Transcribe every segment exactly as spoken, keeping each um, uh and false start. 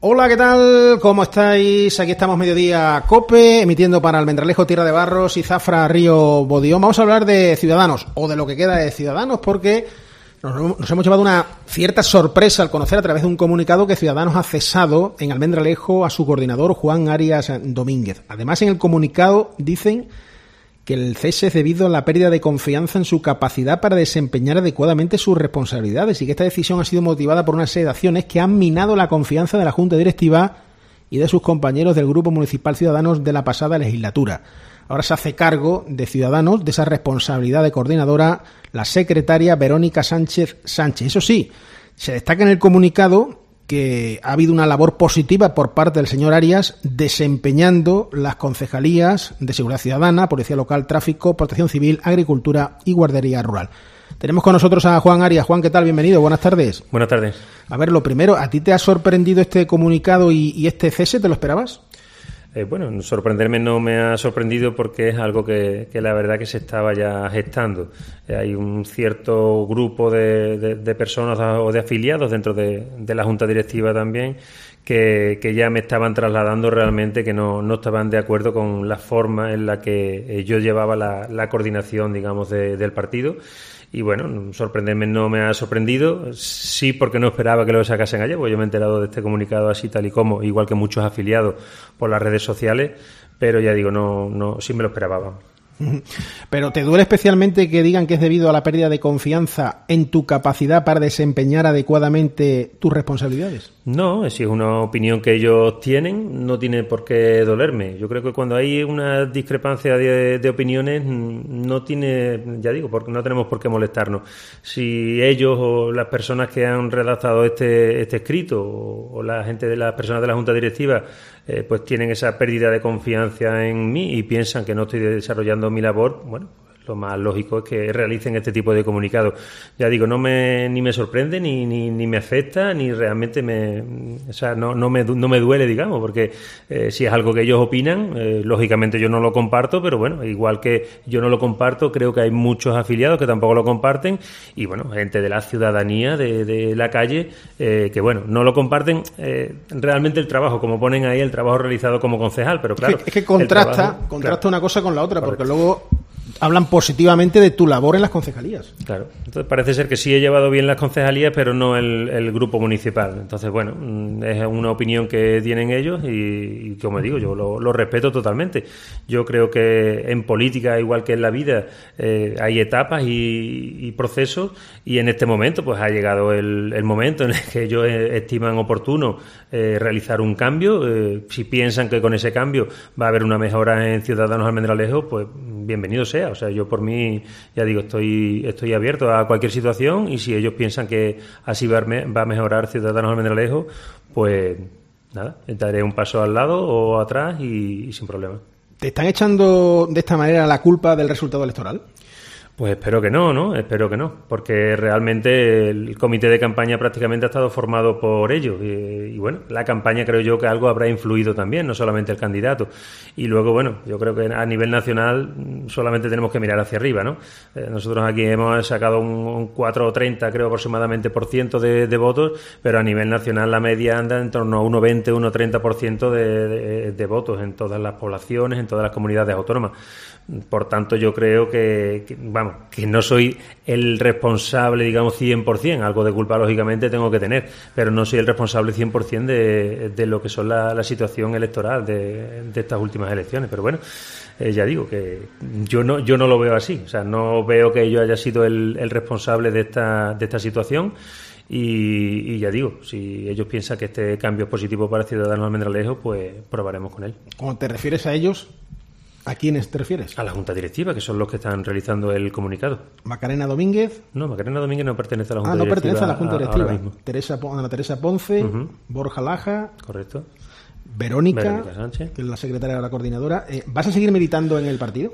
Hola, ¿qué tal? ¿Cómo estáis? Aquí estamos Mediodía Cope, emitiendo para Almendralejo, Tierra de Barros y Zafra, Río Bodión. Vamos a hablar de Ciudadanos, o de lo que queda de Ciudadanos, porque nos, nos hemos llevado una cierta sorpresa al conocer a través de un comunicado que Ciudadanos ha cesado en Almendralejo a su coordinador Juan Arias Domínguez. Además, en el comunicado dicen que el cese es debido a la pérdida de confianza en su capacidad para desempeñar adecuadamente sus responsabilidades y que esta decisión ha sido motivada por una serie de acciones que han minado la confianza de la Junta Directiva y de sus compañeros del Grupo Municipal Ciudadanos de la pasada legislatura. Ahora se hace cargo de Ciudadanos de esa responsabilidad de coordinadora la secretaria Verónica Sánchez Sánchez. Eso sí, se destaca en el comunicado que ha habido una labor positiva por parte del señor Arias desempeñando las concejalías de Seguridad Ciudadana, Policía Local, Tráfico, Protección Civil, Agricultura y Guardería Rural. Tenemos con nosotros a Juan Arias. Juan, ¿qué tal? Bienvenido, buenas tardes. Buenas tardes. A ver, lo primero, ¿a ti te ha sorprendido este comunicado y, y este cese? ¿Te lo esperabas? Eh, bueno, sorprenderme no me ha sorprendido porque es algo que, que la verdad que se estaba ya gestando. Eh, hay un cierto grupo de, de, de personas o de afiliados dentro de, de la Junta Directiva también que, que ya me estaban trasladando realmente que no, no estaban de acuerdo con la forma en la que eh, yo llevaba la, la coordinación, digamos, de, del partido. Y bueno, sorprenderme no me ha sorprendido, sí porque no esperaba que lo sacasen ayer, porque yo me he enterado de este comunicado así tal y como, igual que muchos afiliados por las redes sociales, pero ya digo, no, no, sí me lo esperaba. Pero ¿te duele especialmente que digan que es debido a la pérdida de confianza en tu capacidad para desempeñar adecuadamente tus responsabilidades? No, si es una opinión que ellos tienen, no tiene por qué dolerme. Yo creo que cuando hay una discrepancia de, de opiniones, no tiene, ya digo, porque no tenemos por qué molestarnos. Si ellos o las personas que han redactado este, este escrito o, o la gente de las personas de la Junta Directiva eh, pues tienen esa pérdida de confianza en mí y piensan que no estoy desarrollando mi labor, bueno, lo más lógico es que realicen este tipo de comunicados. Ya digo, no me ni me sorprende, ni, ni, ni me afecta, ni realmente me... O sea, no, no, me, no me duele, digamos, porque eh, si es algo que ellos opinan, eh, lógicamente yo no lo comparto, pero bueno, igual que yo no lo comparto, creo que hay muchos afiliados que tampoco lo comparten y, bueno, gente de la ciudadanía, de, de la calle, eh, que, bueno, no lo comparten eh, realmente el trabajo, como ponen ahí, el trabajo realizado como concejal, pero claro... Es que, es que contrasta, trabajo, contrasta claro, una cosa con la otra, correcto. Porque luego... hablan positivamente de tu labor en las concejalías. Claro, entonces parece ser que sí he llevado bien las concejalías, pero no el, el grupo municipal. Entonces, bueno, es una opinión que tienen ellos y, y como digo, yo lo, lo respeto totalmente. Yo creo que en política, igual que en la vida, eh, hay etapas y, y procesos y en este momento pues ha llegado el, el momento en el que ellos estiman oportuno eh, realizar un cambio. Eh, si piensan que con ese cambio va a haber una mejora en Ciudadanos Almendralejo, pues bienvenido sea. O sea, yo por mí, ya digo, estoy estoy abierto a cualquier situación y si ellos piensan que así va a mejorar Ciudadanos Almendralejo, pues nada, daré un paso al lado o atrás y, y sin problema. ¿Te están echando de esta manera la culpa del resultado electoral? Pues espero que no, ¿no? Espero que no, porque realmente el comité de campaña prácticamente ha estado formado por ellos y, y bueno, la campaña creo yo que algo habrá influido también, no solamente el candidato. Y luego, bueno, yo creo que a nivel nacional solamente tenemos que mirar hacia arriba, ¿no? Eh, nosotros aquí hemos sacado un, un cuatro o treinta, creo aproximadamente, por ciento de, de votos, pero a nivel nacional la media anda en torno a uno veinte, uno treinta por ciento de, de, de votos en todas las poblaciones, en todas las comunidades autónomas. Por tanto, yo creo que, que, vamos, que no soy el responsable, digamos, cien por ciento. Algo de culpa, lógicamente, tengo que tener, pero no soy el responsable cien por ciento de, de lo que son la, la situación electoral de, de estas últimas elecciones. Pero bueno, eh, ya digo que yo no yo no lo veo así. O sea, no veo que yo haya sido el, el responsable de esta, de esta situación. Y, y ya digo, si ellos piensan que este cambio es positivo para Ciudadanos Almendralejo, pues probaremos con él. Cuando te refieres a ellos, ¿a quiénes te refieres? A la Junta Directiva, que son los que están realizando el comunicado. ¿Macarena Domínguez? No, Macarena Domínguez no pertenece a la Junta ah, no Directiva. pertenece a la Junta Directiva. Ahora mismo. Teresa, Ana Teresa Ponce, uh-huh. Borja Laja. Correcto. Verónica, Verónica Sánchez, que es la secretaria de la coordinadora. Eh, ¿Vas a seguir militando en el partido?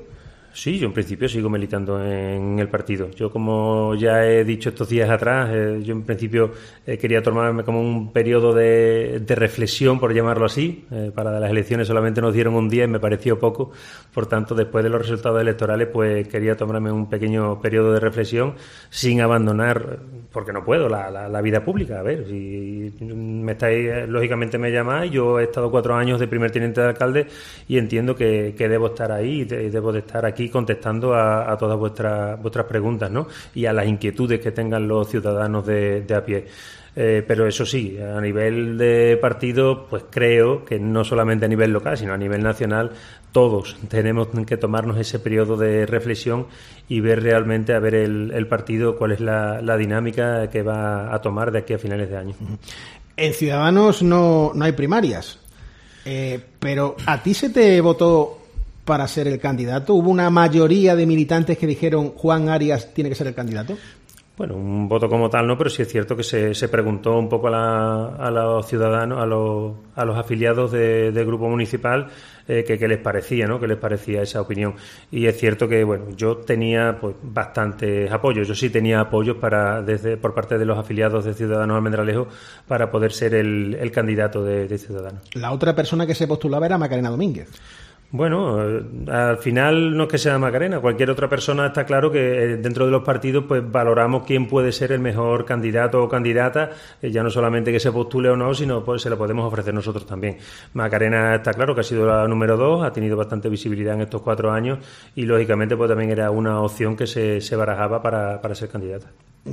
Sí, yo en principio sigo militando en el partido. Yo, como ya he dicho estos días atrás, eh, yo en principio eh, quería tomarme como un periodo de, de reflexión, por llamarlo así. Eh, para las elecciones solamente nos dieron un día y me pareció poco. Por tanto, después de los resultados electorales, pues quería tomarme un pequeño periodo de reflexión sin abandonar, porque no puedo, la, la, la vida pública. A ver, si me estáis, lógicamente me llamáis, yo he estado cuatro años de primer teniente de alcalde y entiendo que, que debo estar ahí y de, debo de estar aquí contestando a, a todas vuestras vuestras preguntas, ¿no? Y a las inquietudes que tengan los ciudadanos de, de a pie. Eh, pero eso sí, a nivel de partido, pues creo que no solamente a nivel local, sino a nivel nacional, todos tenemos que tomarnos ese periodo de reflexión y ver realmente, a ver el, el partido, cuál es la, la dinámica que va a tomar de aquí a finales de año. En Ciudadanos no, no hay primarias, eh, pero ¿a ti se te votó para ser el candidato? ¿Hubo una mayoría de militantes que dijeron Juan Arias tiene que ser el candidato? Bueno, un voto como tal no, pero sí es cierto que se, se preguntó un poco a, la, a los ciudadanos, a los, a los afiliados de, del grupo municipal, eh, que qué les parecía, ¿no? Qué les parecía esa opinión. Y es cierto que, bueno, yo tenía pues bastantes apoyos. Yo sí tenía apoyos para desde por parte de los afiliados de Ciudadanos Almendralejo para poder ser el, el candidato de, de Ciudadanos. La otra persona que se postulaba era Macarena Domínguez. Bueno, al final no es que sea Macarena, cualquier otra persona está claro que dentro de los partidos pues valoramos quién puede ser el mejor candidato o candidata, ya no solamente que se postule o no, sino pues se lo podemos ofrecer nosotros también. Macarena está claro que ha sido la número dos, ha tenido bastante visibilidad en estos cuatro años y lógicamente pues también era una opción que se, se barajaba para, para ser candidata.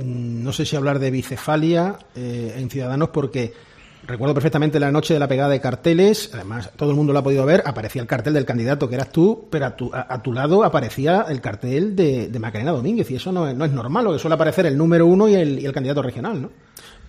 No sé si hablar de bicefalia eh, en Ciudadanos, porque recuerdo perfectamente la noche de la pegada de carteles, además todo el mundo lo ha podido ver, aparecía el cartel del candidato que eras tú, pero a tu, a, a tu lado aparecía el cartel de, de Macarena Domínguez, y eso no es, no es normal, lo que suele aparecer el número uno y el, y el candidato regional, ¿no?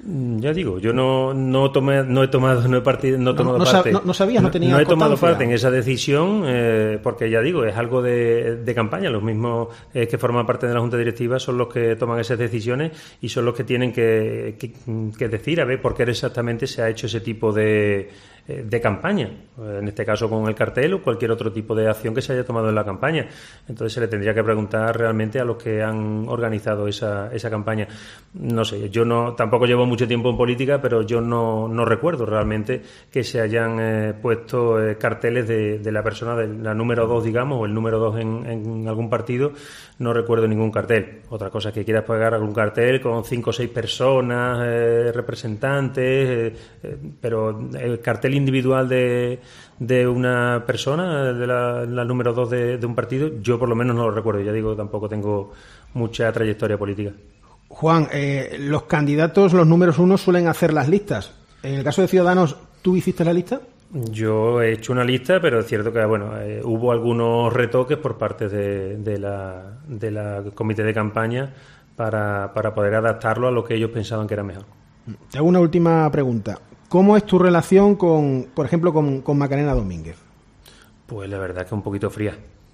Ya digo, yo no no tomé, no he tomado, no he partido, no he tomado no, no parte. No, no sabías, no tenías No he tomado parte en esa decisión, eh, porque ya digo, es algo de, de campaña. Los mismos eh, que forman parte de la Junta Directiva son los que toman esas decisiones y son los que tienen que, que, que decir a ver por qué exactamente se ha hecho ese tipo de de campaña, en este caso con el cartel o cualquier otro tipo de acción que se haya tomado en la campaña. Entonces se le tendría que preguntar realmente a los que han organizado esa, esa campaña. No sé, yo no tampoco llevo mucho tiempo en política, pero yo no, no recuerdo realmente que se hayan eh, puesto eh, carteles de, de la persona, de la número dos, digamos, o el número dos en, en algún partido. No recuerdo ningún cartel. Otra cosa es que quieras pegar algún cartel con cinco o seis personas, eh, representantes, eh, eh, pero el cartel individual de, de una persona, de la, la número dos de, de un partido, yo por lo menos no lo recuerdo. Ya digo, tampoco tengo mucha trayectoria política. Juan, eh, los candidatos, los números uno, suelen hacer las listas. En el caso de Ciudadanos, ¿tú hiciste la lista? Yo he hecho una lista, pero es cierto que bueno eh, hubo algunos retoques por parte de, de la de la comité de campaña para, para poder adaptarlo a lo que ellos pensaban que era mejor. Te hago una última pregunta. ¿Cómo es tu relación con, por ejemplo, con, con Macarena Domínguez? Pues la verdad que un poquito fría.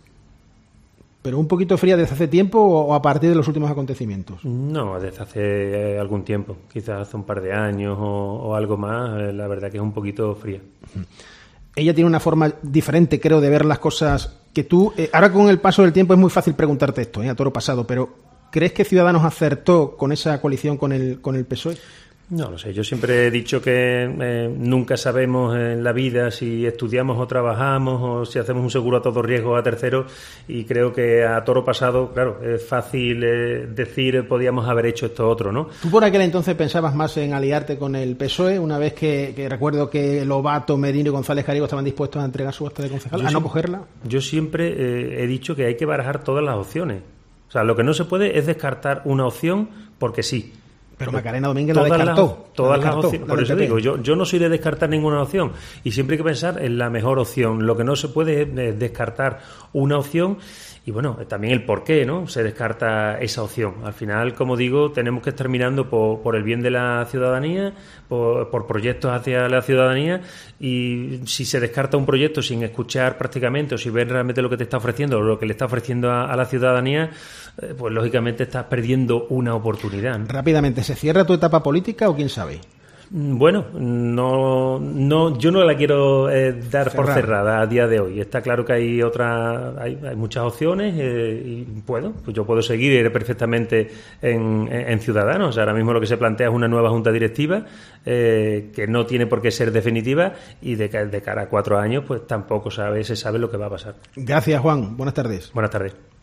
¿Pero un poquito fría desde hace tiempo o a partir de los últimos acontecimientos? No, desde hace algún tiempo, quizás hace un par de años o, o algo más, eh, la verdad que es un poquito fría. Ella tiene una forma diferente, creo, de ver las cosas que tú... Eh, ahora con el paso del tiempo es muy fácil preguntarte esto, eh, a toro pasado, pero ¿crees que Ciudadanos acertó con esa coalición con el, con el P S O E? No lo sé, yo siempre he dicho que eh, nunca sabemos en la vida si estudiamos o trabajamos o si hacemos un seguro a todo riesgo a terceros, y creo que a toro pasado, claro, es fácil eh, decir podíamos haber hecho esto otro, ¿no? ¿Tú por aquel entonces pensabas más en aliarte con el P S O E una vez que, que recuerdo que Lobato, Merino y González Carigo estaban dispuestos a entregar su acta de concejal, yo a no siempre, cogerla? Yo siempre eh, he dicho que hay que barajar todas las opciones. O sea, lo que no se puede es descartar una opción porque sí. Pero Macarena Domínguez la descartó. Las, todas la las opciones. Por eso digo, yo, yo no soy de descartar ninguna opción y siempre hay que pensar en la mejor opción. Lo que no se puede es descartar una opción y, bueno, también el por qué, ¿no? Se descarta esa opción. Al final, como digo, tenemos que estar mirando por, por el bien de la ciudadanía, por, por proyectos hacia la ciudadanía, y si se descarta un proyecto sin escuchar prácticamente o si ven realmente lo que te está ofreciendo o lo que le está ofreciendo a, a la ciudadanía, eh, pues lógicamente estás perdiendo una oportunidad, ¿no? Rápidamente, ¿se cierra tu etapa política o quién sabe? Bueno, no, no, yo no la quiero eh, dar Cerrar. por cerrada a día de hoy. Está claro que hay otra, hay, hay muchas opciones eh, y puedo, pues yo puedo seguir perfectamente en, en, en Ciudadanos. O sea, ahora mismo lo que se plantea es una nueva junta directiva eh, que no tiene por qué ser definitiva y de, de cara a cuatro años, pues tampoco sabe, se sabe lo que va a pasar. Gracias, Juan. Buenas tardes. Buenas tardes.